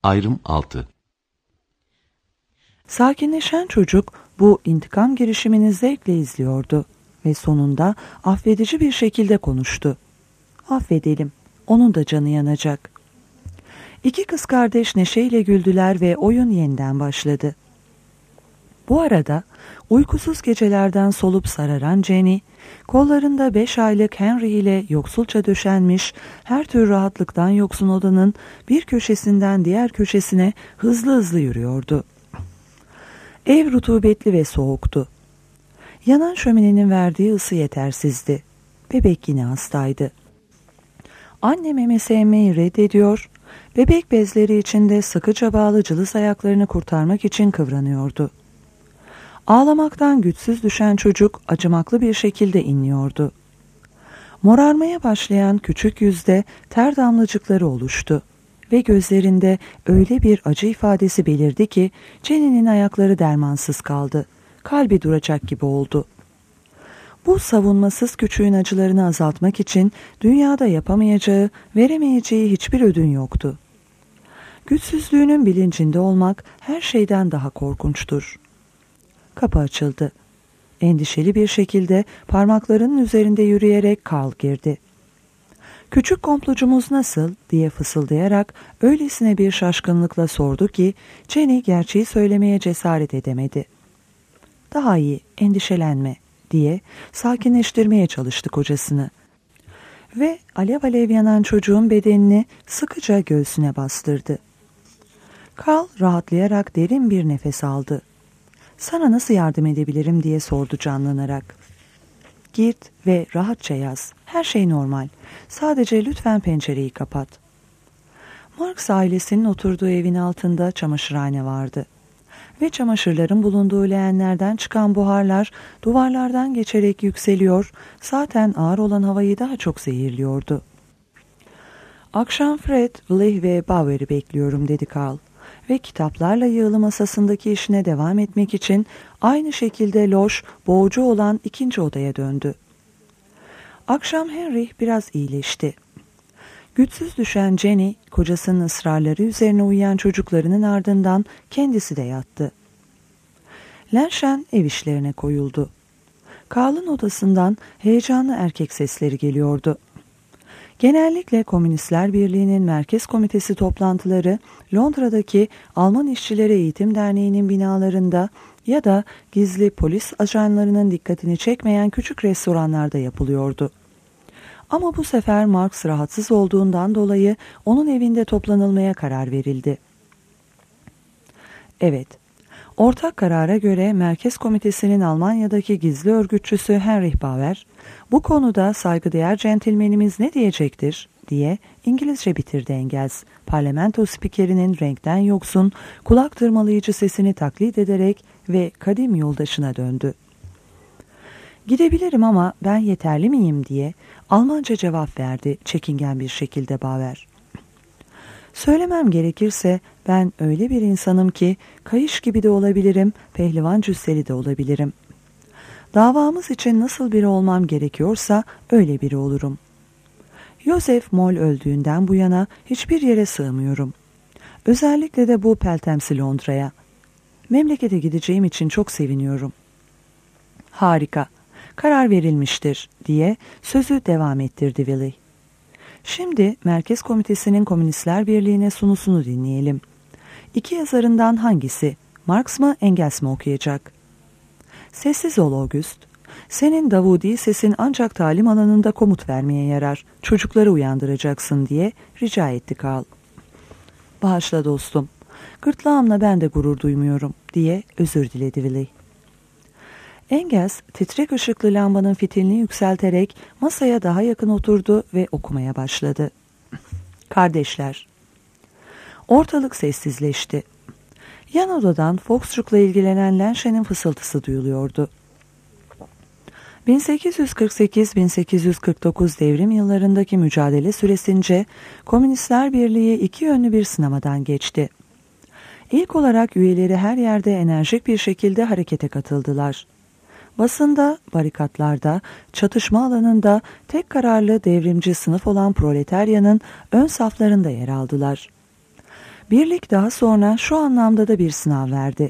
Ayrım 6. Sakinleşen çocuk bu intikam girişimini zevkle izliyordu ve sonunda affedici bir şekilde konuştu. Affedelim, onun da canı yanacak. İki kız kardeş neşeyle güldüler ve oyun yeniden başladı. Bu arada uykusuz gecelerden solup sararan Jenny, kollarında 5 aylık Henry ile yoksulca döşenmiş her tür rahatlıktan yoksun odanın bir köşesinden diğer köşesine hızlı hızlı yürüyordu. Ev rutubetli ve soğuktu. Yanan şöminenin verdiği ısı yetersizdi. Bebek yine hastaydı. Anne memesi emmeyi reddediyor, bebek bezleri içinde sıkıca bağlı cılız ayaklarını kurtarmak için kıvranıyordu. Ağlamaktan güçsüz düşen çocuk acımaklı bir şekilde inliyordu. Morarmaya başlayan küçük yüzde ter damlacıkları oluştu ve gözlerinde öyle bir acı ifadesi belirdi ki Jenny'nin ayakları dermansız kaldı. Kalbi duracak gibi oldu. Bu savunmasız küçüğün acılarını azaltmak için dünyada yapamayacağı, veremeyeceği hiçbir ödün yoktu. Güçsüzlüğünün bilincinde olmak her şeyden daha korkunçtur. Kapı açıldı. Endişeli bir şekilde parmaklarının üzerinde yürüyerek Carl girdi. "Küçük komplocumuz nasıl?" diye fısıldayarak öylesine bir şaşkınlıkla sordu ki Jenny gerçeği söylemeye cesaret edemedi. "Daha iyi, endişelenme," diye sakinleştirmeye çalıştı kocasını. Ve alev alev yanan çocuğun bedenini sıkıca göğsüne bastırdı. Carl rahatlayarak derin bir nefes aldı. "Sana nasıl yardım edebilirim?" diye sordu canlanarak. "Git ve rahatça yaz. Her şey normal. Sadece lütfen pencereyi kapat." Marx ailesinin oturduğu evin altında çamaşırhane vardı. Ve çamaşırların bulunduğu leğenlerden çıkan buharlar duvarlardan geçerek yükseliyor, zaten ağır olan havayı daha çok zehirliyordu. "Akşam Fred, Willie ve Bauer'i bekliyorum," dedi Carl. Ve kitaplarla yığılı masasındaki işine devam etmek için aynı şekilde loş, boğucu olan ikinci odaya döndü. Akşam Henry biraz iyileşti. Güçsüz düşen Jenny, kocasının ısrarları üzerine uyuyan çocuklarının ardından kendisi de yattı. Lenşen ev işlerine koyuldu. Carl'ın odasından heyecanlı erkek sesleri geliyordu. Genellikle Komünistler Birliği'nin Merkez Komitesi toplantıları Londra'daki Alman İşçileri Eğitim Derneği'nin binalarında ya da gizli polis ajanlarının dikkatini çekmeyen küçük restoranlarda yapılıyordu. Ama bu sefer Marx rahatsız olduğundan dolayı onun evinde toplanılmaya karar verildi. Evet, ortak karara göre Merkez Komitesi'nin Almanya'daki gizli örgütçüsü Heinrich Bauer, "Bu konuda saygıdeğer centilmenimiz ne diyecektir?" diye İngilizce bitirdi Engels, parlamento spikerinin renkten yoksun, kulak tırmalayıcı sesini taklit ederek ve kadim yoldaşına döndü. "Gidebilirim ama ben yeterli miyim?" diye Almanca cevap verdi çekingen bir şekilde Bauer. "Söylemem gerekirse ben öyle bir insanım ki kayış gibi de olabilirim, pehlivan cüsseli de olabilirim. Davamız için nasıl biri olmam gerekiyorsa öyle biri olurum. Joseph Moll öldüğünden bu yana hiçbir yere sığmıyorum. Özellikle de bu peltemsi Londra'ya. Memlekete gideceğim için çok seviniyorum." "Harika, karar verilmiştir," diye sözü devam ettirdi Willie. "Şimdi Merkez Komitesi'nin Komünistler Birliği'ne sunusunu dinleyelim. İki yazarından hangisi, Marx mı Engels mi okuyacak?" "Sessiz ol August. Senin Davudi sesin ancak talim alanında komut vermeye yarar. Çocukları uyandıracaksın," diye rica etti Carl. "Bağışla dostum. Gırtlağımla ben de gurur duymuyorum," diye özür diledi Willie. Engels titrek ışıklı lambanın fitilini yükselterek masaya daha yakın oturdu ve okumaya başladı. "Kardeşler." Ortalık sessizleşti. Yan odadan Foxtrot'la ilgilenen Lenşen'in fısıltısı duyuluyordu. 1848-1849 devrim yıllarındaki mücadele süresince Komünistler Birliği iki yönlü bir sınamadan geçti. İlk olarak üyeleri her yerde enerjik bir şekilde harekete katıldılar. Basında, barikatlarda, çatışma alanında tek kararlı devrimci sınıf olan proletaryanın ön saflarında yer aldılar. Birlik daha sonra şu anlamda da bir sınav verdi.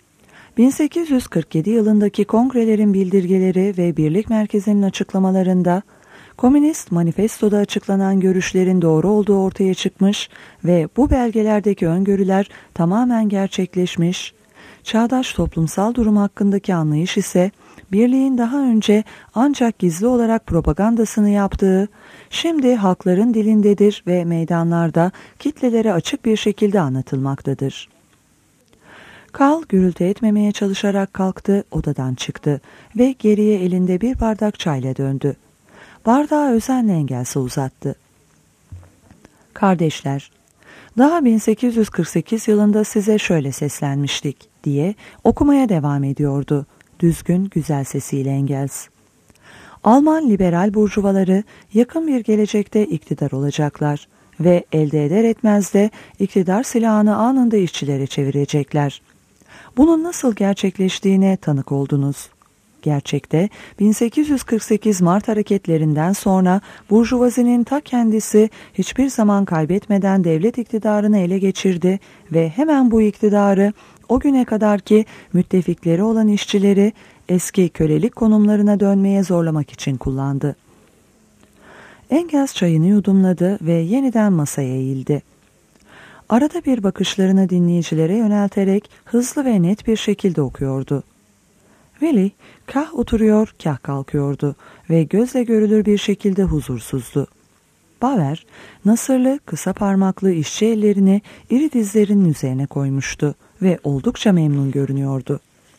1847 yılındaki kongrelerin bildirgeleri ve Birlik Merkezi'nin açıklamalarında Komünist Manifesto'da açıklanan görüşlerin doğru olduğu ortaya çıkmış ve bu belgelerdeki öngörüler tamamen gerçekleşmiş, çağdaş toplumsal durum hakkındaki anlayış ise Birliğin daha önce ancak gizli olarak propagandasını yaptığı, şimdi halkların dilindedir ve meydanlarda kitlelere açık bir şekilde anlatılmaktadır. Karl gürültü etmemeye çalışarak kalktı, odadan çıktı ve geriye elinde bir bardak çayla döndü. Bardağı özenle Engels'e uzattı. Kardeşler, daha 1848 yılında size şöyle seslenmiştik diye okumaya devam ediyordu. Düzgün, güzel sesiyle Engels. Alman liberal burjuvaları yakın bir gelecekte iktidar olacaklar ve elde eder etmez de iktidar silahını anında işçilere çevirecekler. Bunun nasıl gerçekleştiğine tanık oldunuz. Gerçekte 1848 Mart hareketlerinden sonra burjuvazinin ta kendisi hiçbir zaman kaybetmeden devlet iktidarını ele geçirdi ve hemen bu iktidarı o güne kadarki müttefikleri olan işçileri eski kölelik konumlarına dönmeye zorlamak için kullandı. Engels çayını yudumladı ve yeniden masaya eğildi. Arada bir bakışlarını dinleyicilere yönelterek hızlı ve net bir şekilde okuyordu. Willy kah oturuyor kah kalkıyordu ve gözle görülür bir şekilde huzursuzdu. Bauer, nasırlı kısa parmaklı işçi ellerini iri dizlerinin üzerine koymuştu ve oldukça memnun görünüyordu.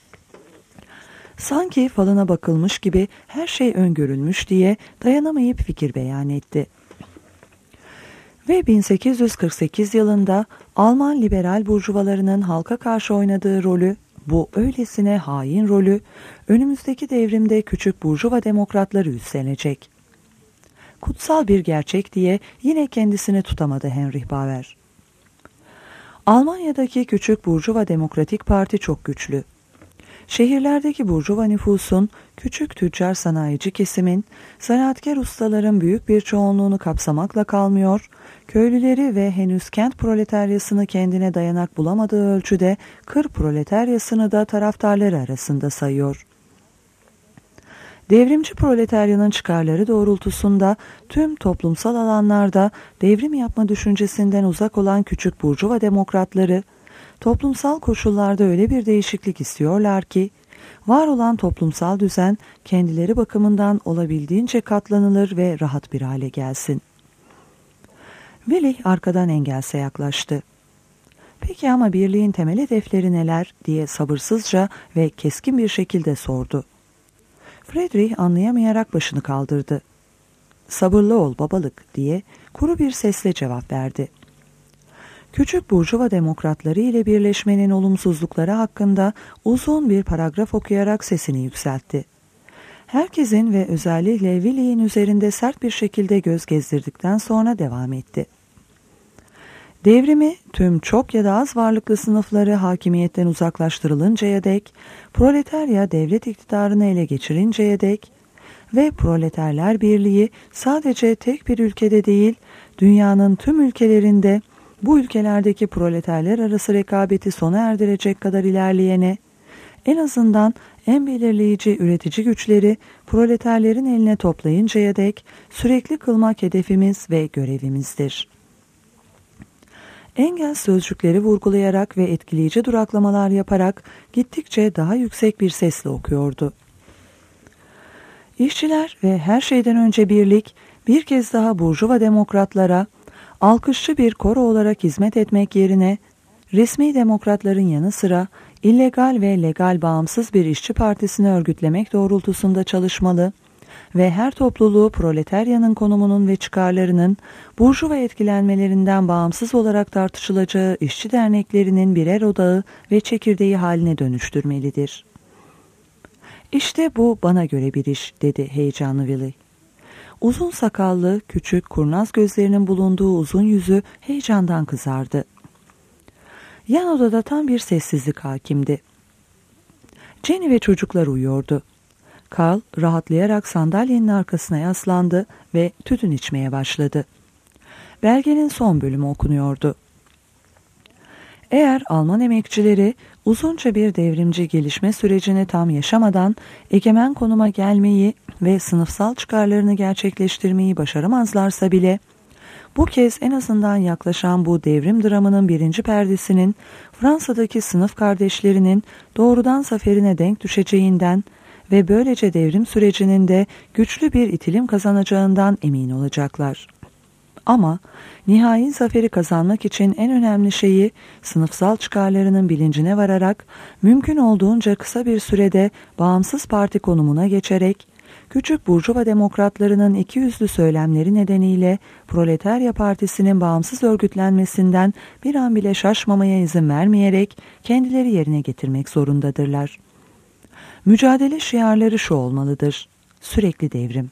Sanki falına bakılmış gibi her şey öngörülmüş diye dayanamayıp fikir beyan etti. Ve 1848 yılında Alman liberal burjuvalarının halka karşı oynadığı rolü, bu öylesine hain rolü, önümüzdeki devrimde küçük burjuva demokratları üstlenecek. Kutsal bir gerçek diye yine kendisini tutamadı Heinrich Bauer. Almanya'daki küçük burjuva demokratik parti çok güçlü. Şehirlerdeki burjuva nüfusun, küçük tüccar sanayici kesimin, zanaatkar ustaların büyük bir çoğunluğunu kapsamakla kalmıyor, köylüleri ve henüz kent proletaryasını kendine dayanak bulamadığı ölçüde kır proletaryasını da taraftarları arasında sayıyor. Devrimci proletaryanın çıkarları doğrultusunda tüm toplumsal alanlarda devrim yapma düşüncesinden uzak olan küçük burjuva demokratları, toplumsal koşullarda öyle bir değişiklik istiyorlar ki, var olan toplumsal düzen kendileri bakımından olabildiğince katlanılır ve rahat bir hale gelsin. Willy arkadan Engels'e yaklaştı. Peki ama birliğin temel hedefleri neler diye sabırsızca ve keskin bir şekilde sordu. Friedrich anlayamayarak başını kaldırdı. Sabırlı ol babalık diye kuru bir sesle cevap verdi. Küçük burjuva demokratları ile birleşmenin olumsuzlukları hakkında uzun bir paragraf okuyarak sesini yükseltti. Herkesin ve özellikle Willy'in üzerinde sert bir şekilde göz gezdirdikten sonra devam etti. Devrimi tüm çok ya da az varlıklı sınıfları hakimiyetten uzaklaştırılıncaya dek, proletarya devlet iktidarını ele geçirinceye dek ve proleterler birliği sadece tek bir ülkede değil, dünyanın tüm ülkelerinde bu ülkelerdeki proleterler arası rekabeti sona erdirecek kadar ilerleyene, en azından en belirleyici üretici güçleri proleterlerin eline toplayıncaya dek sürekli kılmak hedefimiz ve görevimizdir. Engels sözcükleri vurgulayarak ve etkileyici duraklamalar yaparak gittikçe daha yüksek bir sesle okuyordu. İşçiler ve her şeyden önce birlik bir kez daha burjuva demokratlara alkışçı bir koro olarak hizmet etmek yerine resmi demokratların yanı sıra illegal ve legal bağımsız bir işçi partisini örgütlemek doğrultusunda çalışmalı ve her topluluğu proletaryanın konumunun ve çıkarlarının burjuva etkilenmelerinden bağımsız olarak tartışılacağı işçi derneklerinin birer odağı ve çekirdeği haline dönüştürmelidir. İşte bu bana göre bir iş, dedi heyecanlı Willy. Uzun sakallı, küçük, kurnaz gözlerinin bulunduğu uzun yüzü heyecandan kızardı. Yan odada tam bir sessizlik hakimdi. Jenny ve çocuklar uyuyordu. Karl rahatlayarak sandalyenin arkasına yaslandı ve tütün içmeye başladı. Belgenin son bölümü okunuyordu. Eğer Alman emekçileri uzunca bir devrimci gelişme sürecini tam yaşamadan egemen konuma gelmeyi ve sınıfsal çıkarlarını gerçekleştirmeyi başaramazlarsa bile, bu kez en azından yaklaşan bu devrim dramının birinci perdesinin Fransa'daki sınıf kardeşlerinin doğrudan zaferine denk düşeceğinden ve böylece devrim sürecinin de güçlü bir itilim kazanacağından emin olacaklar. Ama nihai zaferi kazanmak için en önemli şeyi sınıfsal çıkarlarının bilincine vararak mümkün olduğunca kısa bir sürede bağımsız parti konumuna geçerek küçük burjuva demokratlarının ikiyüzlü söylemleri nedeniyle Proletarya Partisi'nin bağımsız örgütlenmesinden bir an bile şaşmamaya izin vermeyerek kendileri yerine getirmek zorundadırlar. Mücadele şiarları şu olmalıdır: sürekli devrim.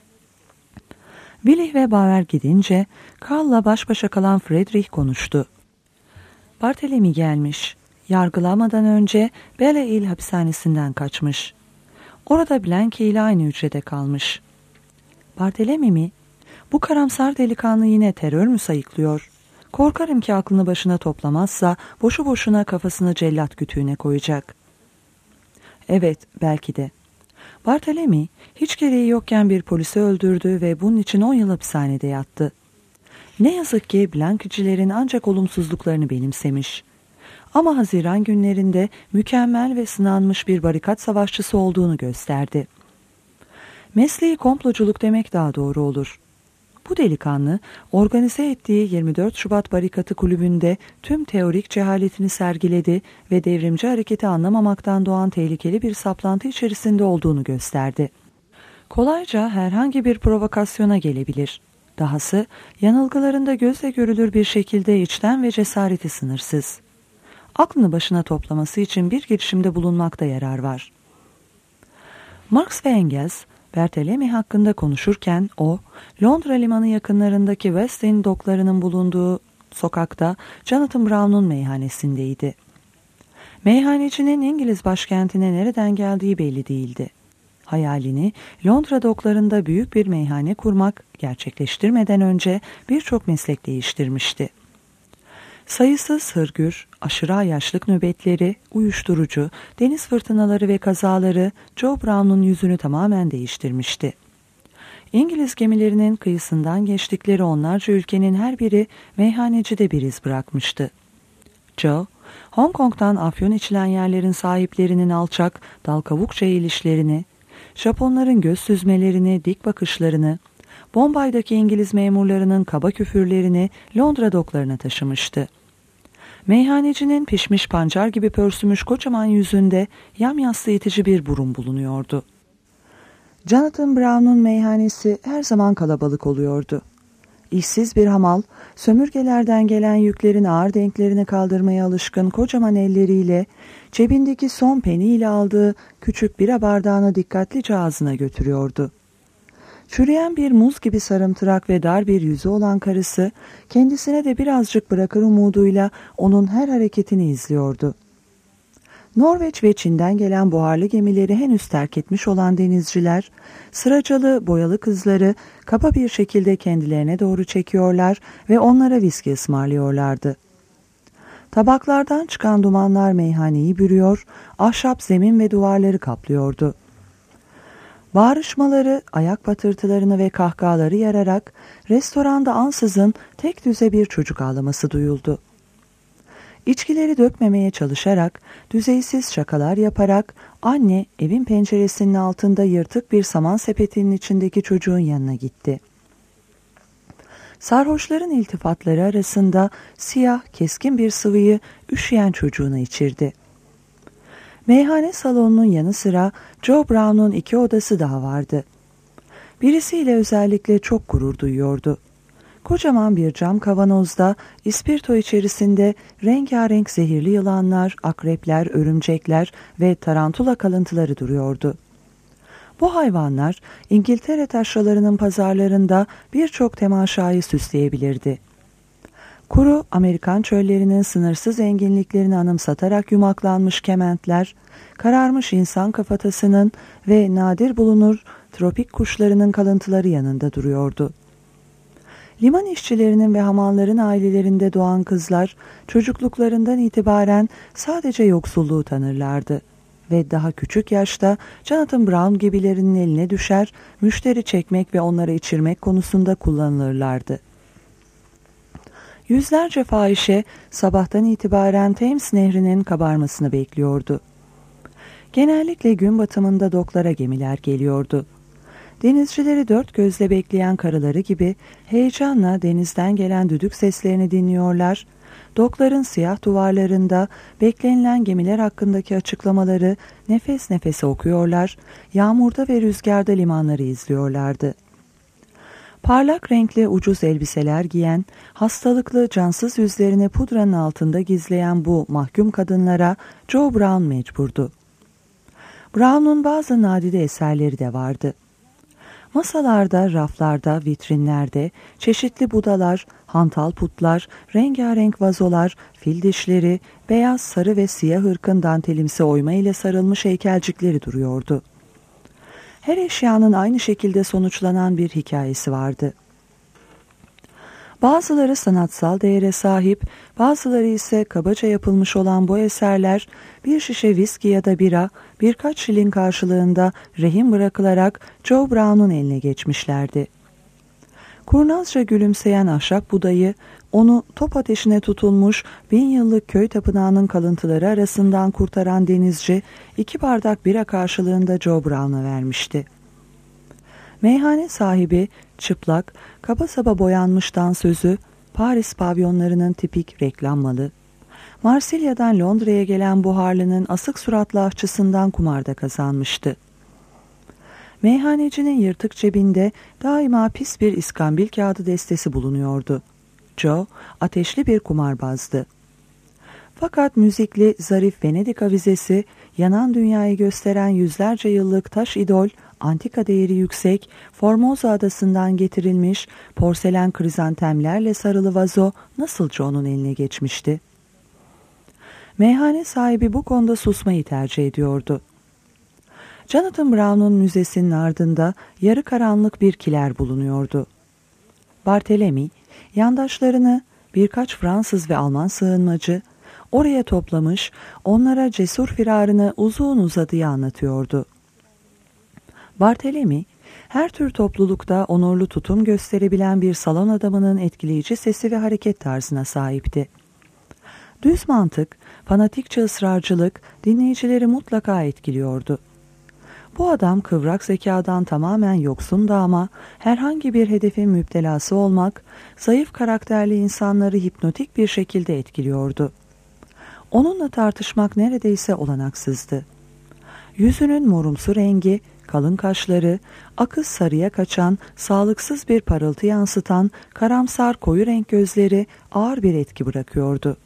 Willich ve Bauer gidince Karl'la baş başa kalan Friedrich konuştu. Barthélemy gelmiş. Yargılamadan önce Belle-Île hapishanesinden kaçmış. Orada Blanqui ile aynı hücrede kalmış. Barthélemy mi? Bu karamsar delikanlı yine terör mü sayıklıyor? Korkarım ki aklını başına toplamazsa boşu boşuna kafasını cellat kütüğüne koyacak. Evet, belki de. Barthélemy hiç gereği yokken bir polisi öldürdü ve bunun için 10 yıl hapishanede yattı. Ne yazık ki Blanquicilerin ancak olumsuzluklarını benimsemiş. Ama Haziran günlerinde mükemmel ve sınanmış bir barikat savaşçısı olduğunu gösterdi. Mesleği komploculuk demek daha doğru olur. Bu delikanlı organize ettiği 24 Şubat Barikatı Kulübü'nde tüm teorik cehaletini sergiledi ve devrimci hareketi anlamamaktan doğan tehlikeli bir saplantı içerisinde olduğunu gösterdi. Kolayca herhangi bir provokasyona gelebilir. Dahası yanılgılarında gözle görülür bir şekilde içten ve cesareti sınırsız. Aklını başına toplaması için bir girişimde bulunmakta yarar var. Marx ve Engels, Barthélemy hakkında konuşurken o, Londra limanı yakınlarındaki West End doklarının bulunduğu sokakta Jonathan Brown'un meyhanesindeydi. Meyhanecinin İngiliz başkentine nereden geldiği belli değildi. Hayalini Londra doklarında büyük bir meyhane kurmak gerçekleştirmeden önce birçok meslek değiştirmişti. Sayısız hırgür, aşırı ayaşlık nöbetleri, uyuşturucu, deniz fırtınaları ve kazaları Joe Brown'un yüzünü tamamen değiştirmişti. İngiliz gemilerinin kıyısından geçtikleri onlarca ülkenin her biri meyhanecide bir iz bırakmıştı. Joe, Hong Kong'dan afyon içilen yerlerin sahiplerinin alçak, dal kavukça eğilişlerini, Japonların göz süzmelerini, dik bakışlarını, Bombay'daki İngiliz memurlarının kaba küfürlerini Londra doklarına taşımıştı. Meyhanecinin pişmiş pancar gibi pörsümüş kocaman yüzünde yamyassı itici bir burun bulunuyordu. Jonathan Brown'un meyhanesi her zaman kalabalık oluyordu. İşsiz bir hamal, sömürgelerden gelen yüklerin ağır denklerini kaldırmaya alışkın kocaman elleriyle, cebindeki son peniyle aldığı küçük bira bardağını dikkatlice ağzına götürüyordu. Çürüyen bir muz gibi sarımtırak ve dar bir yüzü olan karısı, kendisine de birazcık bırakır umuduyla onun her hareketini izliyordu. Norveç ve Çin'den gelen buharlı gemileri henüz terk etmiş olan denizciler, sıracalı boyalı kızları kaba bir şekilde kendilerine doğru çekiyorlar ve onlara viski ısmarlıyorlardı. Tabaklardan çıkan dumanlar meyhaneyi bürüyor, ahşap zemin ve duvarları kaplıyordu. Bağırışmaları, ayak patırtılarını ve kahkahaları yararak restoranda ansızın tek düze bir çocuk ağlaması duyuldu. İçkileri dökmemeye çalışarak, düzeysiz şakalar yaparak anne evin penceresinin altında yırtık bir saman sepetinin içindeki çocuğun yanına gitti. Sarhoşların iltifatları arasında siyah keskin bir sıvıyı üşüyen çocuğuna içirdi. Meyhane salonunun yanı sıra Joe Brown'un 2 odası daha vardı. Birisiyle özellikle çok gurur duyuyordu. Kocaman bir cam kavanozda ispirto içerisinde rengarenk zehirli yılanlar, akrepler, örümcekler ve tarantula kalıntıları duruyordu. Bu hayvanlar İngiltere taşralarının pazarlarında birçok temaşayı süsleyebilirdi. Kuru Amerikan çöllerinin sınırsız enginliklerini anımsatarak yumaklanmış kementler, kararmış insan kafatasının ve nadir bulunur tropik kuşlarının kalıntıları yanında duruyordu. Liman işçilerinin ve hamalların ailelerinde doğan kızlar çocukluklarından itibaren sadece yoksulluğu tanırlardı ve daha küçük yaşta Jonathan Brown gibilerinin eline düşer, müşteri çekmek ve onlara içirmek konusunda kullanılırlardı. Yüzlerce fahişe sabahtan itibaren Thames Nehri'nin kabarmasını bekliyordu. Genellikle gün batımında doklara gemiler geliyordu. Denizcileri dört gözle bekleyen karıları gibi heyecanla denizden gelen düdük seslerini dinliyorlar, dokların siyah duvarlarında beklenilen gemiler hakkındaki açıklamaları nefes nefese okuyorlar, yağmurda ve rüzgarda limanları izliyorlardı. Parlak renkli ucuz elbiseler giyen, hastalıklı cansız yüzlerini pudranın altında gizleyen bu mahkum kadınlara Joe Brown mecburdu. Brown'un bazı nadide eserleri de vardı. Masalarda, raflarda, vitrinlerde çeşitli budalar, hantal putlar, rengarenk vazolar, fil dişleri, beyaz, sarı ve siyah ırkın dantelimsi oyma ile sarılmış heykelcikleri duruyordu. Her eşyanın aynı şekilde sonuçlanan bir hikayesi vardı. Bazıları sanatsal değere sahip, bazıları ise kabaca yapılmış olan bu eserler bir şişe viski ya da bira birkaç şilin karşılığında rehin bırakılarak Joe Brown'un eline geçmişlerdi. Kurnazca gülümseyen ahşap budayı onu top ateşine tutulmuş 1000 yıllık köy tapınağının kalıntıları arasından kurtaran denizci 2 bardak bira karşılığında Joe Brown'a vermişti. Meyhane sahibi çıplak, kaba saba boyanmış dansözü, Paris pavyonlarının tipik reklam malı. Marsilya'dan Londra'ya gelen buharlının asık suratlı aşçısından kumarda kazanmıştı. Meyhanecinin yırtık cebinde daima pis bir iskambil kağıdı destesi bulunuyordu. Joe ateşli bir kumarbazdı. Fakat müzikli, zarif Venedik avizesi, yanan dünyayı gösteren yüzlerce yıllık taş idol, antika değeri yüksek, Formosa adasından getirilmiş porselen krizantemlerle sarılı vazo nasıl Joe'nun eline geçmişti? Meyhane sahibi bu konuda susmayı tercih ediyordu. Jonathan Brown'un müzesinin ardında yarı karanlık bir kiler bulunuyordu. Barthélemy, yandaşlarını birkaç Fransız ve Alman sığınmacı oraya toplamış, onlara cesur firarını uzun uzadıya anlatıyordu. Barthélemy, her tür toplulukta onurlu tutum gösterebilen bir salon adamının etkileyici sesi ve hareket tarzına sahipti. Düz mantık, fanatikçe ısrarcılık dinleyicileri mutlaka etkiliyordu. Bu adam kıvrak zekadan tamamen yoksundu ama herhangi bir hedefin müptelası olmak, zayıf karakterli insanları hipnotik bir şekilde etkiliyordu. Onunla tartışmak neredeyse olanaksızdı. Yüzünün morumsu rengi, kalın kaşları, akız sarıya kaçan, sağlıksız bir parıltı yansıtan, karamsar koyu renk gözleri ağır bir etki bırakıyordu.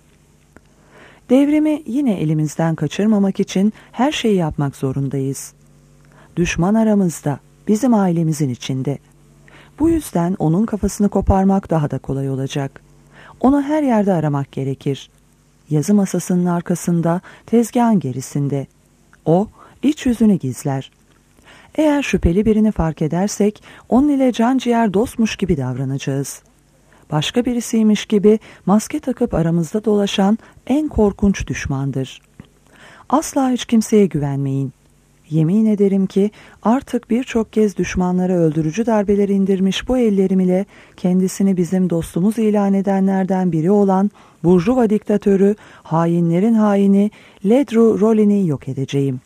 Devrimi yine elimizden kaçırmamak için her şeyi yapmak zorundayız. Düşman aramızda, bizim ailemizin içinde. Bu yüzden onun kafasını koparmak daha da kolay olacak. Onu her yerde aramak gerekir. Yazı masasının arkasında, tezgahın gerisinde. O, iç yüzünü gizler. Eğer şüpheli birini fark edersek, onun ile can ciğer dostmuş gibi davranacağız. Başka birisiymiş gibi maske takıp aramızda dolaşan en korkunç düşmandır. Asla hiç kimseye güvenmeyin. Yemin ederim ki artık birçok kez düşmanlara öldürücü darbeler indirmiş bu ellerim ile kendisini bizim dostumuz ilan edenlerden biri olan Burjuva diktatörü, hainlerin haini Ledru Rollin'i yok edeceğim.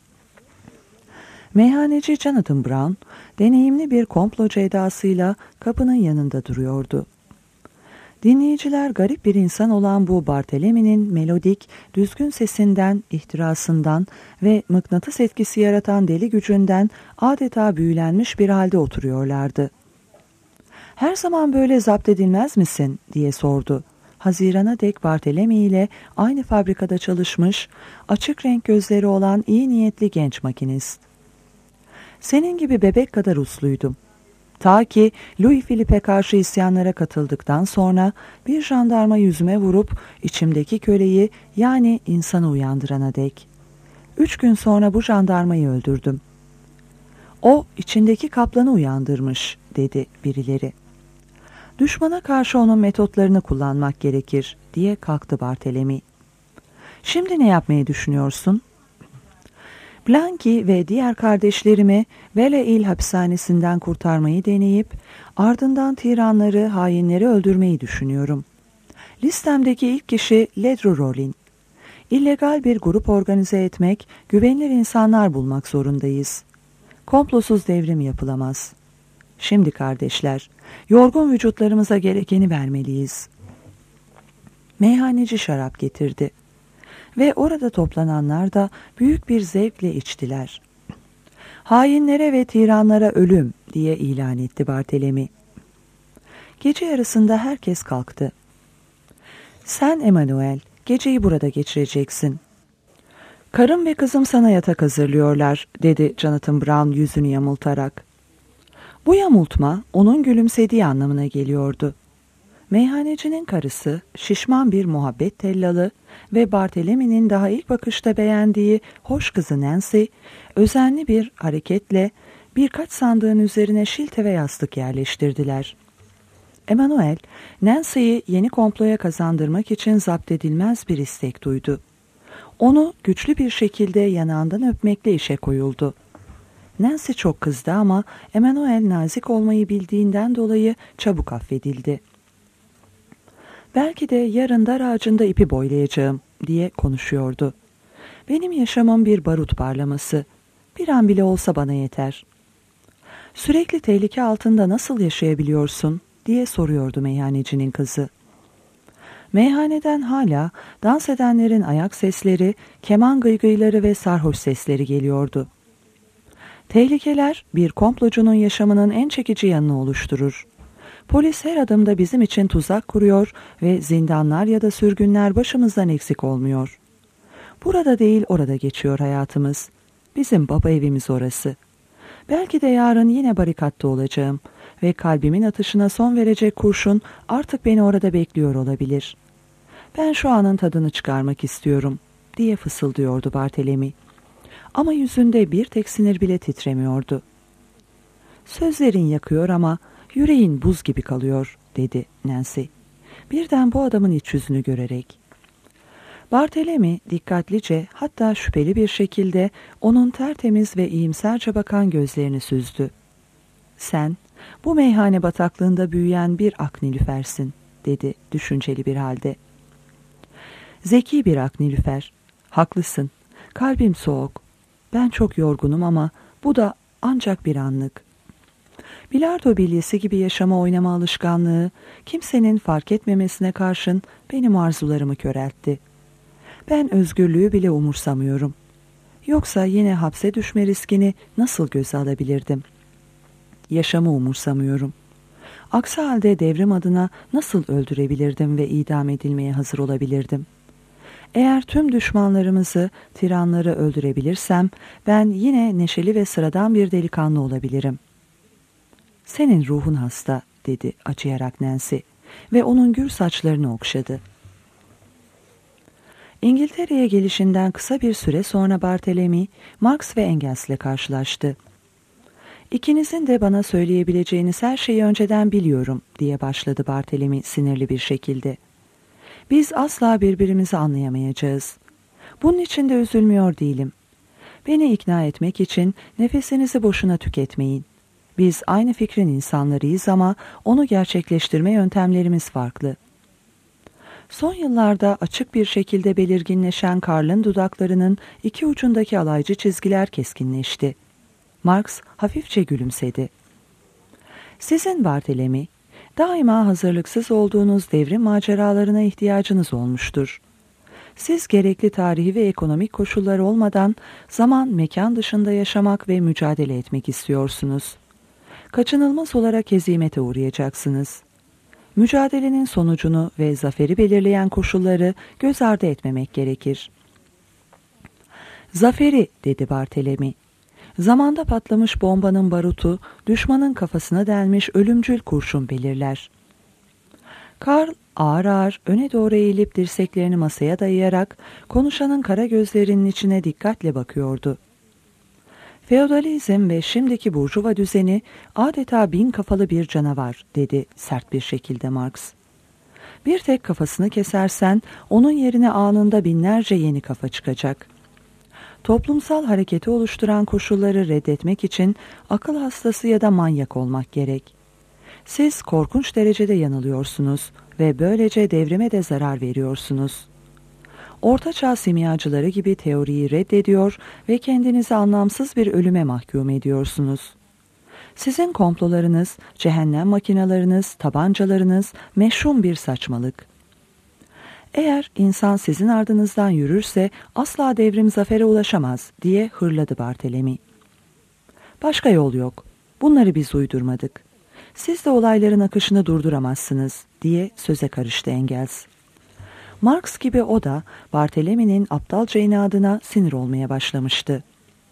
Meyhaneci Jonathan Brown, deneyimli bir komplocu edasıyla kapının yanında duruyordu. Dinleyiciler garip bir insan olan bu Barthélemy'nin melodik, düzgün sesinden, ihtirasından ve mıknatıs etkisi yaratan deli gücünden adeta büyülenmiş bir halde oturuyorlardı. "Her zaman böyle zapt edilmez misin?" diye sordu. Hazirana dek Barthélemy ile aynı fabrikada çalışmış, açık renk gözleri olan iyi niyetli genç makinist. "Senin gibi bebek kadar usluydum. Ta ki Louis Philippe'e karşı isyanlara katıldıktan sonra bir jandarma yüzüme vurup içimdeki köleyi yani insanı uyandırana dek. 3 gün sonra bu jandarmayı öldürdüm. O içindeki kaplanı uyandırmış," dedi birileri. Düşmana karşı onun metotlarını kullanmak gerekir diye kalktı Barthélemy. Şimdi ne yapmayı düşünüyorsun? Blanqui ve diğer kardeşlerimi Belle-Île hapishanesinden kurtarmayı deneyip ardından tiranları, hainleri öldürmeyi düşünüyorum. Listemdeki ilk kişi Ledru Rollin. İllegal bir grup organize etmek, güvenilir insanlar bulmak zorundayız. Komplosuz devrim yapılamaz. Şimdi kardeşler, yorgun vücutlarımıza gerekeni vermeliyiz. Meyhaneci şarap getirdi. Ve orada toplananlar da büyük bir zevkle içtiler. Hainlere ve tiranlara ölüm diye ilan etti Barthélemy. Gece yarısında herkes kalktı. Sen Emmanuel, geceyi burada geçireceksin. Karım ve kızım sana yatak hazırlıyorlar, dedi Jonathan Brown yüzünü yamultarak. Bu yamultma onun gülümsediği anlamına geliyordu. Meyhanecinin karısı, şişman bir muhabbet tellalı ve Barthélemy'nin daha ilk bakışta beğendiği hoş kızı Nancy, özenli bir hareketle birkaç sandığın üzerine şilte ve yastık yerleştirdiler. Emmanuel, Nancy'yi yeni komploya kazandırmak için zapt edilmez bir istek duydu. Onu güçlü bir şekilde yanağından öpmekle işe koyuldu. Nancy çok kızdı ama Emmanuel nazik olmayı bildiğinden dolayı çabuk affedildi. Belki de yarın dar ağacında ipi boylayacağım diye konuşuyordu. Benim yaşamım bir barut parlaması. Bir an bile olsa bana yeter. Sürekli tehlike altında nasıl yaşayabiliyorsun diye soruyordu meyhanecinin kızı. Meyhaneden hala dans edenlerin ayak sesleri, keman gıygıyları ve sarhoş sesleri geliyordu. Tehlikeler bir komplocunun yaşamının en çekici yanını oluşturur. Polis her adımda bizim için tuzak kuruyor ve zindanlar ya da sürgünler başımızdan eksik olmuyor. Burada değil orada geçiyor hayatımız. Bizim baba evimiz orası. Belki de yarın yine barikatta olacağım ve kalbimin atışına son verecek kurşun artık beni orada bekliyor olabilir. Ben şu anın tadını çıkarmak istiyorum diye fısıldıyordu Barthélemy. Ama yüzünde bir tek sinir bile titremiyordu. Sözlerin yakıyor ama yüreğin buz gibi kalıyor dedi Nancy. Birden bu adamın iç yüzünü görerek. Barthélemy dikkatlice hatta şüpheli bir şekilde onun tertemiz ve iyimserce bakan gözlerini süzdü. Sen bu meyhane bataklığında büyüyen bir ak nilüfersin dedi düşünceli bir halde. Zeki bir ak nilüfer. Haklısın. Kalbim soğuk. Ben çok yorgunum ama bu da ancak bir anlık. Bilardo bilyesi gibi yaşama oynama alışkanlığı kimsenin fark etmemesine karşın benim arzularımı köreltti. Ben özgürlüğü bile umursamıyorum. Yoksa yine hapse düşme riskini nasıl göze alabilirdim? Yaşamı umursamıyorum. Aksi halde devrim adına nasıl öldürebilirdim ve idam edilmeye hazır olabilirdim? Eğer tüm düşmanlarımızı, tiranları öldürebilirsem ben yine neşeli ve sıradan bir delikanlı olabilirim. Senin ruhun hasta dedi acıyarak Nancy ve onun gür saçlarını okşadı. İngiltere'ye gelişinden kısa bir süre sonra Barthélemy, Marx ve Engels'le karşılaştı. İkinizin de bana söyleyebileceğiniz her şeyi önceden biliyorum diye başladı Barthélemy sinirli bir şekilde. Biz asla birbirimizi anlayamayacağız. Bunun için de üzülmüyor değilim. Beni ikna etmek için nefesinizi boşuna tüketmeyin. Biz aynı fikrin insanlarıyız ama onu gerçekleştirme yöntemlerimiz farklı. Son yıllarda açık bir şekilde belirginleşen Karl'ın dudaklarının iki ucundaki alaycı çizgiler keskinleşti. Marx hafifçe gülümsedi. Sizin Barthélemy, daima hazırlıksız olduğunuz devrim maceralarına ihtiyacınız olmuştur. Siz gerekli tarihi ve ekonomik koşullar olmadan zaman mekan dışında yaşamak ve mücadele etmek istiyorsunuz. Kaçınılmaz olarak hezimete uğrayacaksınız. Mücadelenin sonucunu ve zaferi belirleyen koşulları göz ardı etmemek gerekir. Zaferi dedi Barthélemy. Zamanda patlamış bombanın barutu düşmanın kafasına delmiş ölümcül kurşun belirler. Karl ağır ağır öne doğru eğilip dirseklerini masaya dayayarak konuşanın kara gözlerinin içine dikkatle bakıyordu. Feodalizm ve şimdiki burjuva düzeni adeta 1000 kafalı bir canavar, dedi sert bir şekilde Marx. Bir tek kafasını kesersen onun yerine anında binlerce yeni kafa çıkacak. Toplumsal hareketi oluşturan koşulları reddetmek için akıl hastası ya da manyak olmak gerek. Siz korkunç derecede yanılıyorsunuz ve böylece devrime de zarar veriyorsunuz. Ortaçağ simyacıları gibi teoriyi reddediyor ve kendinizi anlamsız bir ölüme mahkum ediyorsunuz. Sizin komplolarınız, cehennem makinalarınız, tabancalarınız meşhum bir saçmalık. Eğer insan sizin ardınızdan yürürse asla devrim zafere ulaşamaz, diye hırladı Barthélemy. Başka yol yok. Bunları biz uydurmadık. Siz de olayların akışını durduramazsınız, diye söze karıştı Engels. Marx gibi o da Barthélemy'nin aptalca inadına sinir olmaya başlamıştı.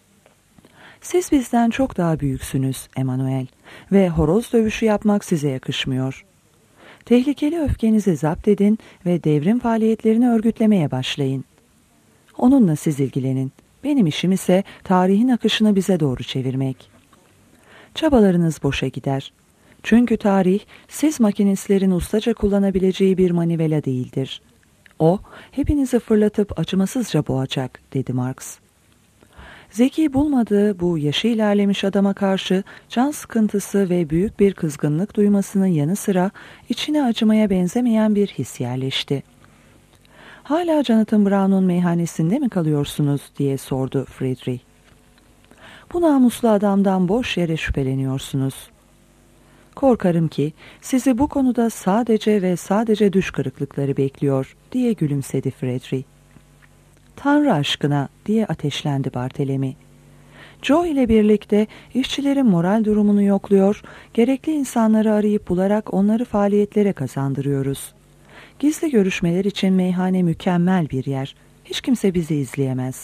Siz bizden çok daha büyüksünüz Emmanuel ve horoz dövüşü yapmak size yakışmıyor. Tehlikeli öfkenizi zapt edin ve devrim faaliyetlerini örgütlemeye başlayın. Onunla siz ilgilenin. Benim işim ise tarihin akışını bize doğru çevirmek. Çabalarınız boşa gider. Çünkü tarih siz makinistlerin ustaca kullanabileceği bir manivela değildir. O, hepinizi fırlatıp acımasızca boğacak, dedi Marx. Zeki bulmadığı bu yaşı ilerlemiş adama karşı can sıkıntısı ve büyük bir kızgınlık duymasının yanı sıra içine acımaya benzemeyen bir his yerleşti. "Hala Jonathan Brown'un meyhanesinde mi kalıyorsunuz?" diye sordu Friedrich. "Bu namuslu adamdan boş yere şüpheleniyorsunuz. Korkarım ki sizi bu konuda sadece ve sadece düş kırıklıkları bekliyor," diye gülümsedi Friedrich. "Tanrı aşkına," diye ateşlendi Barthélemy. "Joe ile birlikte işçilerin moral durumunu yokluyor, gerekli insanları arayıp bularak onları faaliyetlere kazandırıyoruz. Gizli görüşmeler için meyhane mükemmel bir yer. Hiç kimse bizi izleyemez.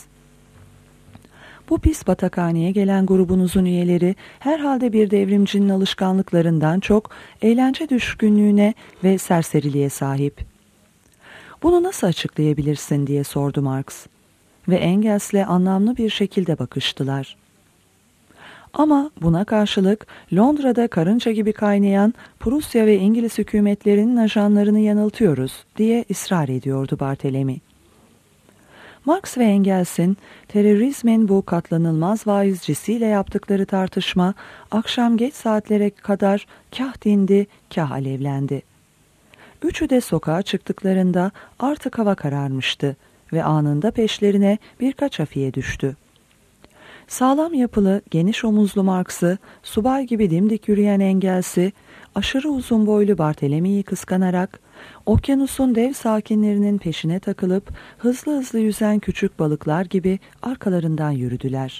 Bu pis batakhaneye gelen grubunuzun üyeleri herhalde bir devrimcinin alışkanlıklarından çok eğlence düşkünlüğüne ve serseriliğe sahip." "Bunu nasıl açıklayabilirsin?" diye sordu Marx. Ve Engels'le anlamlı bir şekilde bakıştılar. "Ama buna karşılık Londra'da karınca gibi kaynayan Prusya ve İngiliz hükümetlerinin ajanlarını yanıltıyoruz," diye ısrar ediyordu Barthélemy. Marx ve Engels'in terörizmin bu katlanılmaz vaizcisiyle yaptıkları tartışma akşam geç saatlere kadar kah dindi, kah alevlendi. Üçü de sokağa çıktıklarında artık hava kararmıştı ve anında peşlerine birkaç hafiye düştü. Sağlam yapılı, geniş omuzlu Marx'ı, subay gibi dimdik yürüyen Engels'i, aşırı uzun boylu Barthélemy'yi kıskanarak, okyanusun dev sakinlerinin peşine takılıp hızlı hızlı yüzen küçük balıklar gibi arkalarından yürüdüler.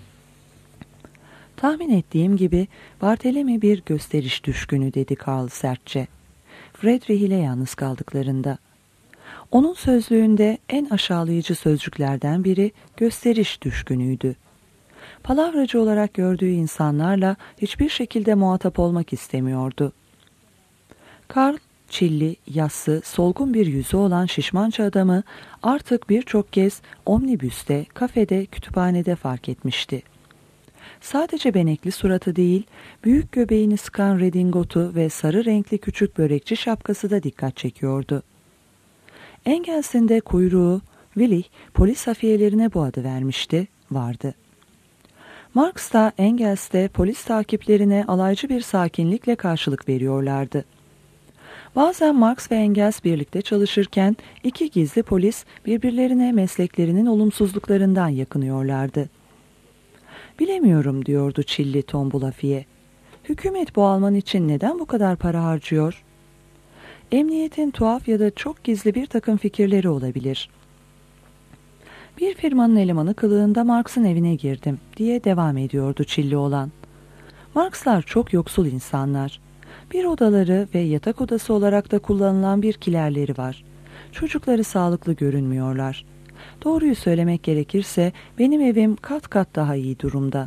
"Tahmin ettiğim gibi Barthélemy bir gösteriş düşkünü," dedi Karl sertçe. Friedrich ile yalnız kaldıklarında. Onun sözlüğünde en aşağılayıcı sözcüklerden biri gösteriş düşkünüydü. Palavracı olarak gördüğü insanlarla hiçbir şekilde muhatap olmak istemiyordu. Karl, çilli, yassı, solgun bir yüzü olan şişmanca adamı artık birçok kez omnibüste, kafede, kütüphanede fark etmişti. Sadece benekli suratı değil, büyük göbeğini sıkan redingotu ve sarı renkli küçük börekçi şapkası da dikkat çekiyordu. Engels'in de kuyruğu, Willich, polis hafiyelerine bu adı vermişti, vardı. Marx da Engels de polis takiplerine alaycı bir sakinlikle karşılık veriyorlardı. Bazen Marx ve Engels birlikte çalışırken iki gizli polis birbirlerine mesleklerinin olumsuzluklarından yakınıyorlardı. "Bilemiyorum," diyordu çilli tombul hafiye. "Hükümet bu Alman için neden bu kadar para harcıyor? Emniyetin tuhaf ya da çok gizli bir takım fikirleri olabilir. Bir firmanın elemanı kılığında Marx'ın evine girdim," diye devam ediyordu çilli olan. "Marxlar çok yoksul insanlar. Bir odaları ve yatak odası olarak da kullanılan bir kilerleri var. Çocukları sağlıklı görünmüyorlar. Doğruyu söylemek gerekirse benim evim kat kat daha iyi durumda."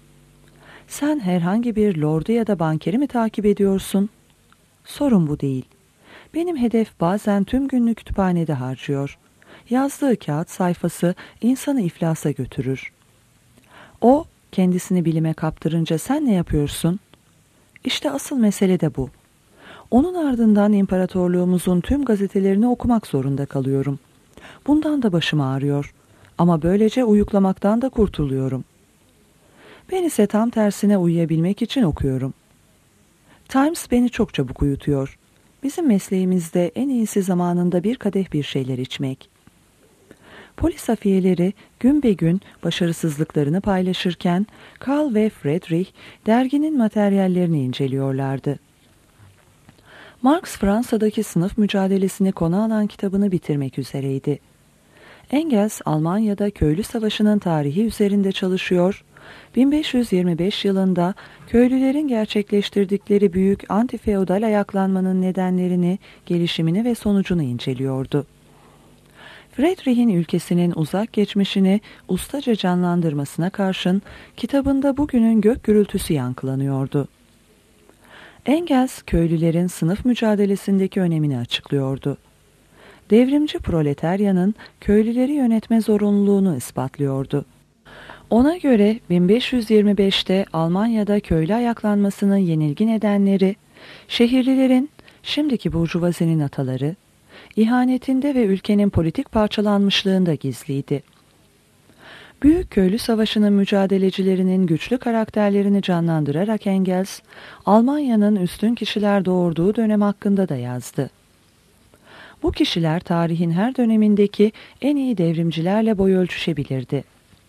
"Sen herhangi bir lordu ya da bankeri mi takip ediyorsun?" "Sorun bu değil. Benim hedef bazen tüm gününü kütüphanede harcıyor. Yazdığı kağıt sayfası insanı iflasa götürür." O Kendisini bilime kaptırınca sen ne yapıyorsun? İşte asıl mesele de bu. Onun ardından imparatorluğumuzun tüm gazetelerini okumak zorunda kalıyorum. Bundan da başım ağrıyor. Ama böylece uyuklamaktan da kurtuluyorum. Ben ise tam tersine uyuyabilmek için okuyorum. Times beni çok çabuk uyutuyor. Bizim mesleğimizde en iyisi zamanında bir kadeh bir şeyler içmek. Polis hafiyeleri gün be gün başarısızlıklarını paylaşırken Karl ve Friedrich derginin materyallerini inceliyorlardı. Marx Fransa'daki sınıf mücadelesini konu alan kitabını bitirmek üzereydi. Engels Almanya'da köylü savaşının tarihi üzerinde çalışıyor, 1525 yılında köylülerin gerçekleştirdikleri büyük antifeodal ayaklanmanın nedenlerini, gelişimini ve sonucunu inceliyordu. Friedrich'in ülkesinin uzak geçmişini ustaca canlandırmasına karşın kitabında bugünün gök gürültüsü yankılanıyordu. Engels, köylülerin sınıf mücadelesindeki önemini açıklıyordu. Devrimci proletaryanın köylüleri yönetme zorunluluğunu ispatlıyordu. Ona göre 1525'te Almanya'da köylü ayaklanmasının yenilgi nedenleri, şehirlilerin, şimdiki burjuvazinin ataları, ihanetinde ve ülkenin politik parçalanmışlığında gizliydi. Büyük Köylü Savaşı'nın mücadelecilerinin güçlü karakterlerini canlandırarak Engels, Almanya'nın üstün kişiler doğurduğu dönem hakkında da yazdı. Bu kişiler tarihin her dönemindeki en iyi devrimcilerle boy ölçüşebilirdi.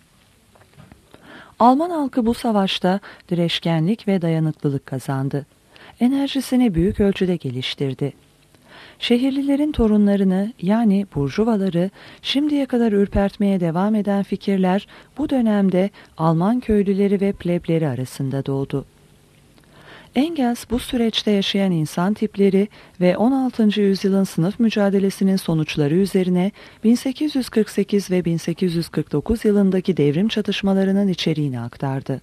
Alman halkı bu savaşta dirençkenlik ve dayanıklılık kazandı. Enerjisini büyük ölçüde geliştirdi. Şehirlilerin torunlarını yani burjuvaları şimdiye kadar ürpertmeye devam eden fikirler bu dönemde Alman köylüleri ve plebleri arasında doğdu. Engels bu süreçte yaşayan insan tipleri ve 16. yüzyılın sınıf mücadelesinin sonuçları üzerine 1848 ve 1849 yılındaki devrim çatışmalarının içeriğini aktardı.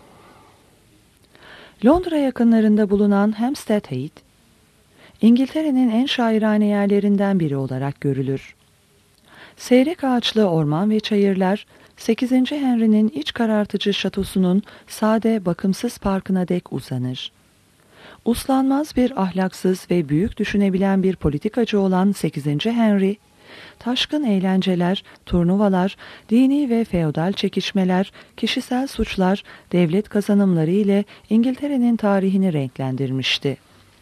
Londra yakınlarında bulunan Hampstead Heath, İngiltere'nin en şairane yerlerinden biri olarak görülür. Seyrek ağaçlı orman ve çayırlar, 8. Henry'nin iç karartıcı şatosunun sade, bakımsız parkına dek uzanır. Uslanmaz bir ahlaksız ve büyük düşünebilen bir politikacı olan 8. Henry, taşkın eğlenceler, turnuvalar, dini ve feodal çekişmeler, kişisel suçlar, devlet kazanımları ile İngiltere'nin tarihini renklendirmişti.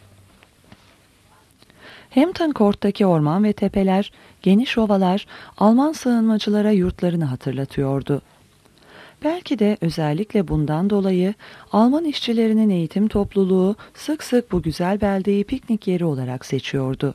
Hampton Court'taki orman ve tepeler, geniş ovalar, Alman sığınmacılara yurtlarını hatırlatıyordu. Belki de özellikle bundan dolayı Alman işçilerinin eğitim topluluğu sık sık bu güzel beldeyi piknik yeri olarak seçiyordu.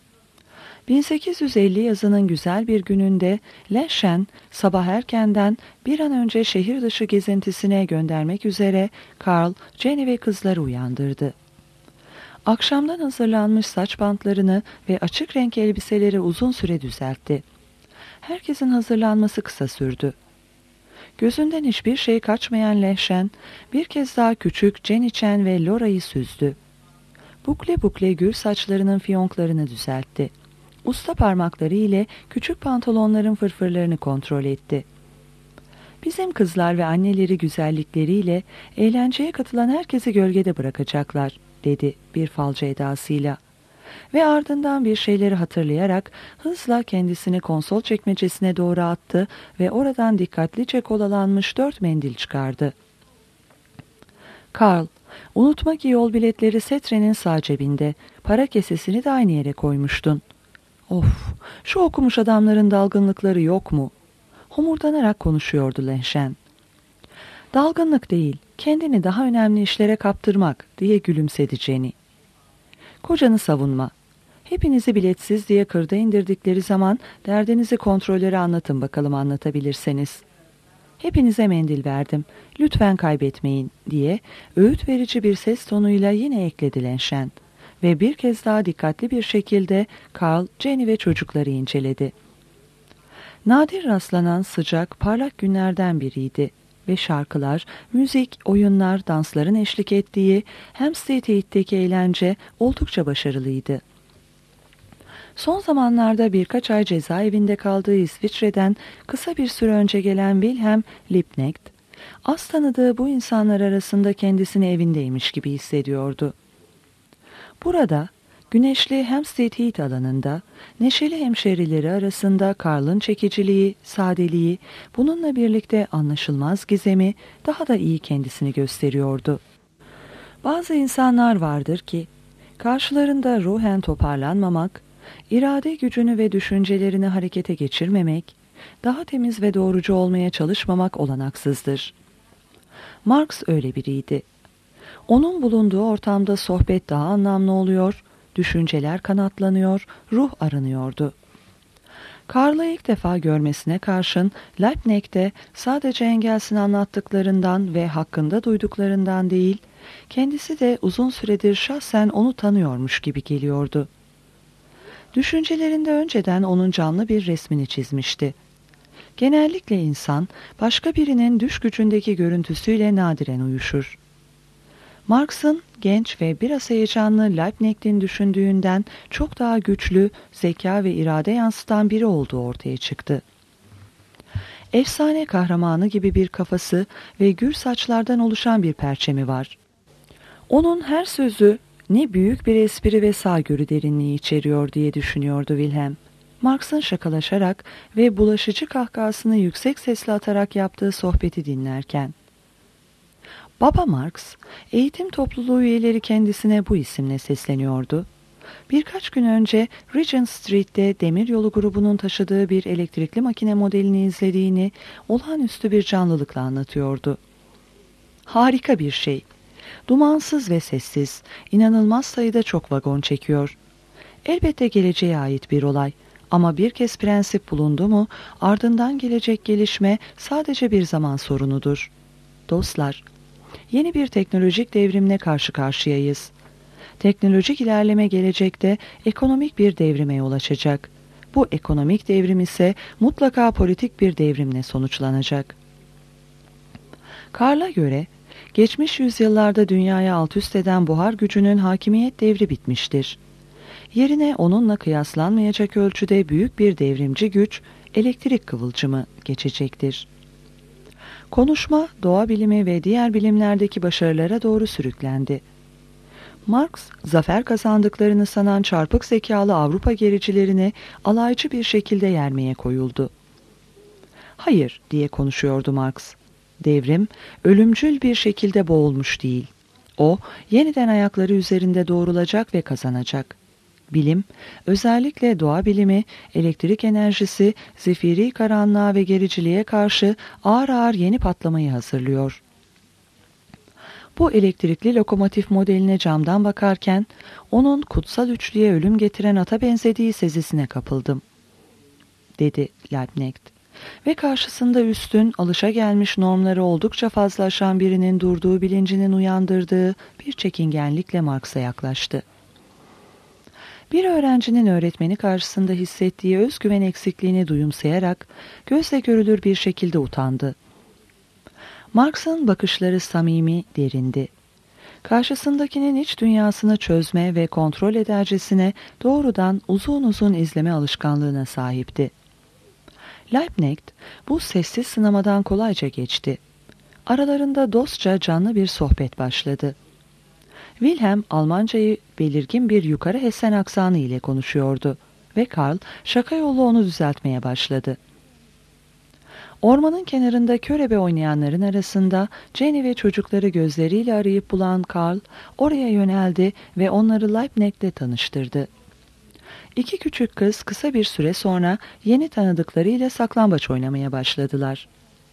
1850 yazının güzel bir gününde Leschen sabah erkenden bir an önce şehir dışı gezintisine göndermek üzere Karl, Jenny ve kızları uyandırdı. Akşamdan hazırlanmış saç bantlarını ve açık renk elbiseleri uzun süre düzeltti. Herkesin hazırlanması kısa sürdü. Gözünden hiçbir şey kaçmayan Leschen bir kez daha küçük Jenny Chen ve Laura'yı süzdü. Bukle bukle gül saçlarının fiyonklarını düzeltti. Usta parmakları ile küçük pantolonların fırfırlarını kontrol etti. Bizim kızlar ve anneleri güzellikleriyle eğlenceye katılan herkesi gölgede bırakacaklar, dedi bir falcı edasıyla. Ve ardından bir şeyleri hatırlayarak hızla kendisini konsol çekmecesine doğru attı ve oradan dikkatlice kolalanmış 4 mendil çıkardı. Karl, unutma ki yol biletleri setrenin sağ cebinde, para kesesini de aynı yere koymuştun. Of, şu okumuş adamların dalgınlıkları yok mu? Homurdanarak konuşuyordu Leschen. Dalgınlık değil, kendini daha önemli işlere kaptırmak, diye gülümsedi Jenny. Kocanı savunma. Hepinizi biletsiz diye kırda indirdikleri zaman derdinizi kontrollere anlatın bakalım anlatabilirseniz. Hepinize mendil verdim, lütfen kaybetmeyin, diye öğüt verici bir ses tonuyla yine ekledi Leschen. Ve bir kez daha dikkatli bir şekilde Karl, Jenny ve çocukları inceledi. Nadir rastlanan sıcak, parlak günlerden biriydi ve şarkılar, müzik, oyunlar, dansların eşlik ettiği Hampstead Heath'teki eğlence oldukça başarılıydı. Son zamanlarda birkaç ay cezaevinde kaldığı İsviçre'den kısa bir süre önce gelen Wilhelm Liebknecht, Az tanıdığı bu insanlar arasında kendisini evindeymiş gibi hissediyordu. Burada, güneşli Hampstead Heath alanında, neşeli hemşerileri arasında Karl'ın çekiciliği, sadeliği, bununla birlikte anlaşılmaz gizemi daha da iyi kendisini gösteriyordu. Bazı insanlar vardır ki, karşılarında ruhen toparlanmamak, irade gücünü ve düşüncelerini harekete geçirmemek, daha temiz ve doğrucu olmaya çalışmamak olanaksızdır. Marx öyle biriydi. Onun bulunduğu ortamda sohbet daha anlamlı oluyor, düşünceler kanatlanıyor, ruh aranıyordu. Karl'ı ilk defa görmesine karşın Leibnig'de sadece Engels'in anlattıklarından ve hakkında duyduklarından değil, kendisi de uzun süredir şahsen onu tanıyormuş gibi geliyordu. Düşüncelerinde önceden onun canlı bir resmini çizmişti. Genellikle insan başka birinin düş gücündeki görüntüsüyle nadiren uyuşur. Marx'ın genç ve biraz heyecanlı Leibnig'in düşündüğünden çok daha güçlü, zeka ve irade yansıtan biri olduğu ortaya çıktı. Efsane kahramanı gibi bir kafası ve gür saçlardan oluşan bir perçemi var. Onun her sözü ne büyük bir espri ve sağgörü derinliği içeriyor diye düşünüyordu Wilhelm. Marx'ın şakalaşarak ve bulaşıcı kahkahasını yüksek sesle atarak yaptığı sohbeti dinlerken. Baba Marx, eğitim topluluğu üyeleri kendisine bu isimle sesleniyordu. Birkaç gün önce Regent Street'te demiryolu grubunun taşıdığı bir elektrikli makine modelini izlediğini olağanüstü bir canlılıkla anlatıyordu. Harika bir şey. Dumansız ve sessiz, inanılmaz sayıda çok vagon çekiyor. Elbette geleceğe ait bir olay. Ama bir kez prensip bulundu mu, ardından gelecek gelişme sadece bir zaman sorunudur. Dostlar, yeni bir teknolojik devrimle karşı karşıyayız. Teknolojik ilerleme gelecekte ekonomik bir devrime yol açacak. Bu ekonomik devrim ise mutlaka politik bir devrimle sonuçlanacak. Karl'a göre, geçmiş yüzyıllarda dünyaya alt üst eden buhar gücünün hakimiyet devri bitmiştir. Yerine onunla kıyaslanmayacak ölçüde büyük bir devrimci güç, elektrik kıvılcımı geçecektir. Konuşma, doğa bilimi ve diğer bilimlerdeki başarılara doğru sürüklendi. Marx, zafer kazandıklarını sanan çarpık zekalı Avrupa gericilerini alaycı bir şekilde yermeye koyuldu. Hayır, diye konuşuyordu Marx. Devrim, ölümcül bir şekilde boğulmuş değil. O, yeniden ayakları üzerinde doğrulacak ve kazanacak. Bilim, özellikle doğa bilimi, elektrik enerjisi, zifiri karanlığa ve gericiliğe karşı ağır ağır yeni patlamayı hazırlıyor. Bu elektrikli lokomotif modeline camdan bakarken, onun kutsal üçlüye ölüm getiren ata benzediği sezisine kapıldım, dedi Leibniz. Ve karşısında üstün, alışagelmiş normları oldukça fazla aşan birinin durduğu bilincinin uyandırdığı bir çekingenlikle Marx'a yaklaştı. Bir öğrencinin öğretmeni karşısında hissettiği özgüven eksikliğini duyumsayarak gözle görülür bir şekilde utandı. Marx'ın bakışları samimi, derindi. Karşısındakinin iç dünyasını çözme ve kontrol edercesine doğrudan uzun uzun izleme alışkanlığına sahipti. Leibniz bu sessiz sınamadan kolayca geçti. Aralarında dostça canlı bir sohbet başladı. Wilhelm Almancayı belirgin bir yukarı Hessen aksanı ile konuşuyordu ve Karl şaka yolu onu düzeltmeye başladı. Ormanın kenarında körebe oynayanların arasında Jenny ve çocukları gözleriyle arayıp bulan Karl oraya yöneldi ve onları Leibniz'le tanıştırdı. İki küçük kız kısa bir süre sonra yeni tanıdıklarıyla saklambaç oynamaya başladılar.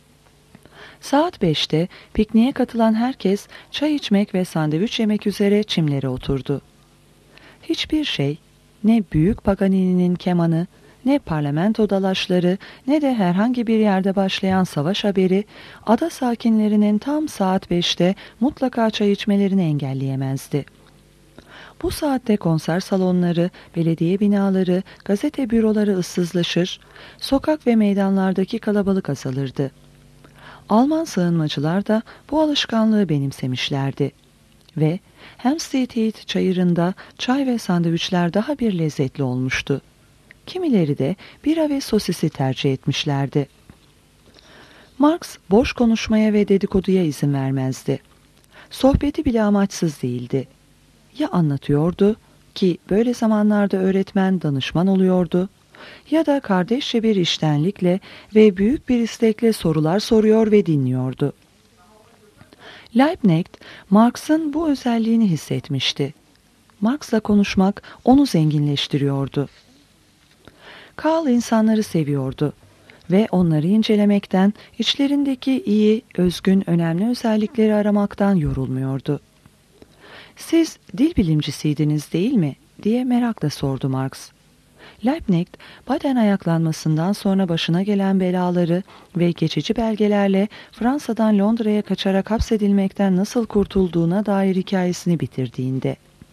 Saat 5'te pikniğe katılan herkes çay içmek ve sandviç yemek üzere çimlere oturdu. Hiçbir şey, ne büyük Paganini'nin kemanı, ne parlamento dalaşları, ne de herhangi bir yerde başlayan savaş haberi, ada sakinlerinin tam saat 5'te mutlaka çay içmelerini engelleyemezdi. Bu saatte konser salonları, belediye binaları, gazete büroları ıssızlaşır, sokak ve meydanlardaki kalabalık azalırdı. Alman sığınmacılar da bu alışkanlığı benimsemişlerdi ve Hampstead Heath çayırında çay ve sandviçler daha bir lezzetli olmuştu. Kimileri de bira ve sosisi tercih etmişlerdi. Marx boş konuşmaya ve dedikoduya izin vermezdi. Sohbeti bile amaçsız değildi. Ya anlatıyordu ki böyle zamanlarda öğretmen danışman oluyordu ya da kardeşçe bir içtenlikle ve büyük bir istekle sorular soruyor ve dinliyordu. Liebknecht, Marx'ın bu özelliğini hissetmişti. Marx'la konuşmak onu zenginleştiriyordu. Karl insanları seviyordu ve onları incelemekten, içlerindeki iyi, özgün, önemli özellikleri aramaktan yorulmuyordu. "Siz dil bilimcisiydiniz değil mi?" diye merakla sordu Marx. Liebknecht, Baden ayaklanmasından sonra başına gelen belaları ve geçici belgelerle Fransa'dan Londra'ya kaçarak hapsedilmekten nasıl kurtulduğuna dair hikayesini bitirdiğinde,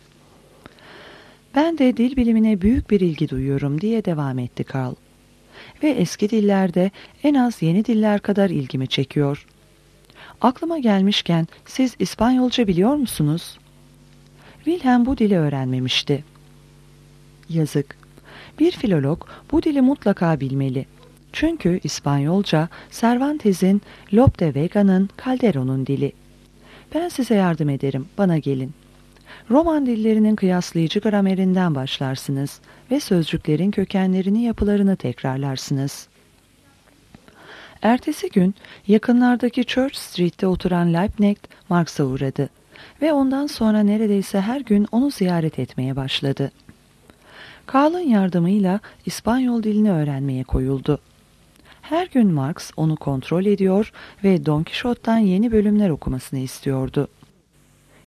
"Ben de dil bilimine büyük bir ilgi duyuyorum," diye devam etti Karl. "Ve eski dillerde en az yeni diller kadar ilgimi çekiyor. Aklıma gelmişken siz İspanyolca biliyor musunuz?" Wilhelm bu dili öğrenmemişti. Yazık. Bir filolog bu dili mutlaka bilmeli. Çünkü İspanyolca Cervantes'in, Lope de Vega'nın, Calderon'un dili. Ben size yardım ederim, bana gelin. Roman dillerinin kıyaslayıcı gramerinden başlarsınız ve sözcüklerin kökenlerini, yapılarını tekrarlarsınız. Ertesi gün yakınlardaki Church Street'te oturan Liebknecht Marx'a uğradı ve ondan sonra neredeyse her gün onu ziyaret etmeye başladı. Karl'ın yardımıyla İspanyol dilini öğrenmeye koyuldu. Her gün Marx onu kontrol ediyor ve Don Quixote'dan yeni bölümler okumasını istiyordu.